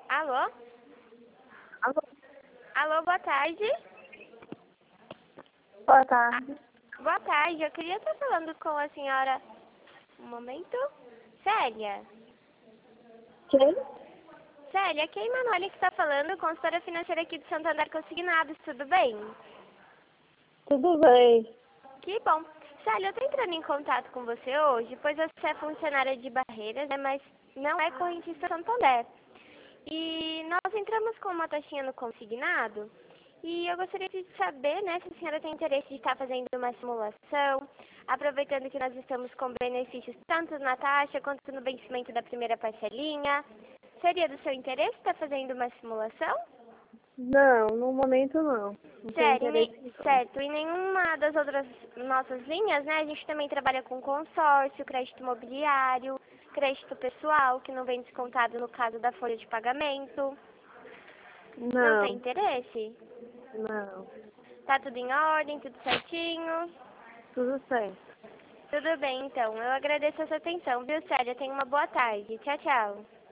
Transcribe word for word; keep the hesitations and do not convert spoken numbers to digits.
Alô? Alô, Alô, boa tarde. boa tarde. Boa tarde, eu queria estar falando com a senhora... Um momento. Célia. Quem? Célia, aqui é a Emanuele que está falando, consultora financeira aqui do Santander Consignados, tudo bem? Tudo bem. Que bom. Célia, eu estou entrando em contato com você hoje, pois você é funcionária de Barreiras, né, mas não é correntista Santander. E nós entramos com uma taxinha no consignado e eu gostaria de saber, né, se a senhora tem interesse de estar fazendo uma simulação, aproveitando que nós estamos com benefícios tanto na taxa quanto no vencimento da primeira parcelinha. Seria do seu interesse estar fazendo uma simulação? Não, no momento não. Não tenho Certo, e, interesse nem- em nada. certo, e nenhuma das outras nossas linhas, né, a gente também trabalha com consórcio, crédito imobiliário, crédito pessoal, que não vem descontado no caso da folha de pagamento. Não tem Não, interesse? não. Tá tudo em ordem, tudo certinho? Tudo certo. Tudo bem, então. Eu agradeço a sua atenção, viu, Célia? Tenha uma boa tarde. Tchau, tchau.